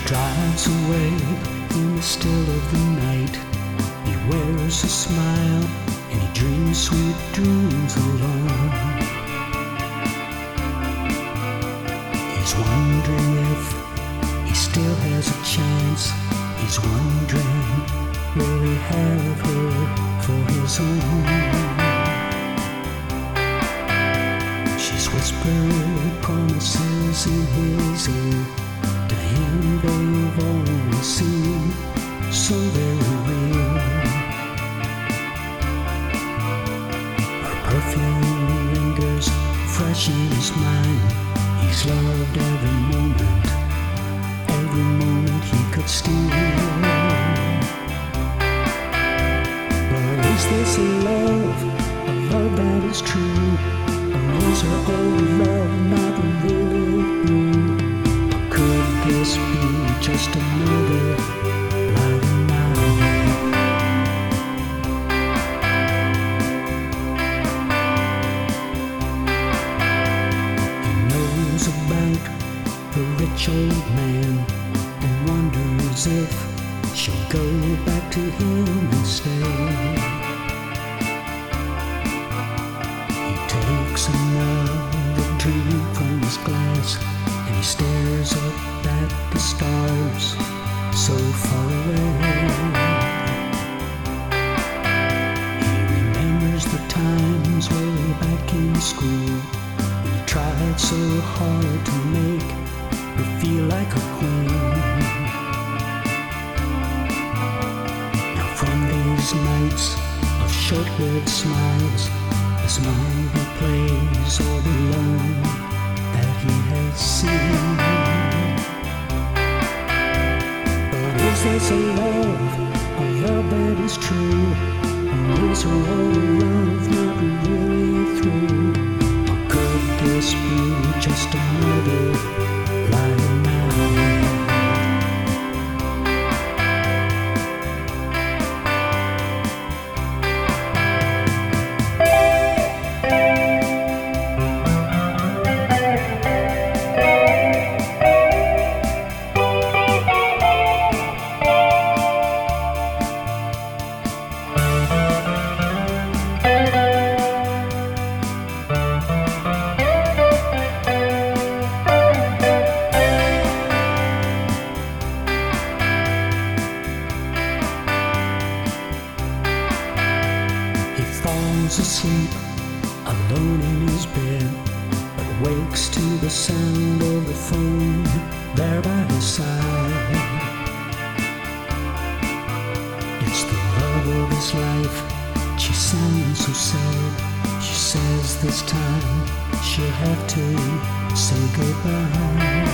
drives away in the still of the night. He wears a smile and he dreams sweet dreams alone. He's wondering if he still has a chance. He's wondering, will he have her for his own? She's whispered promises in his ear. To him they've always seemed so very real. Her perfume lingers fresh in his mind. He's loved every moment he could steal. But is this a love that is true? Or is her old love not really through? Could this be just another lying night? He knows about the rich old man and wonders if she'll go back to him and stay. He takes another drink from his glass and he stares up at the stars so far away. He remembers the times way back in school when he tried so hard to make her feel like a queen. Now from these nights of short-lived smiles, his mind replays all the love that he has seen. But is this a love that is true? Or is her whole love not really through? Or could this be just another lying night? Falls asleep alone in his bed, but wakes to the sound of the phone there by his side. It's the love of his life. She sounds so sad. She says this time she'll have to say goodbye.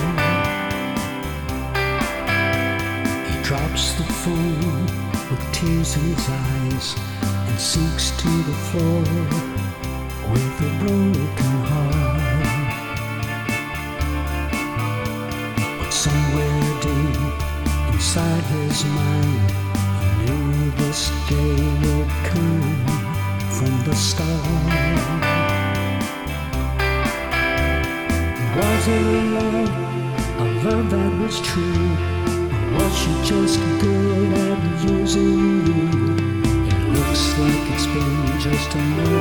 He drops the phone with tears in his eyes and sinks to the floor with a broken heart. But somewhere deep inside his mind, he knew this day would come from the start. Was it a love that was true? Or was she just good at using you? Looks like it's been just another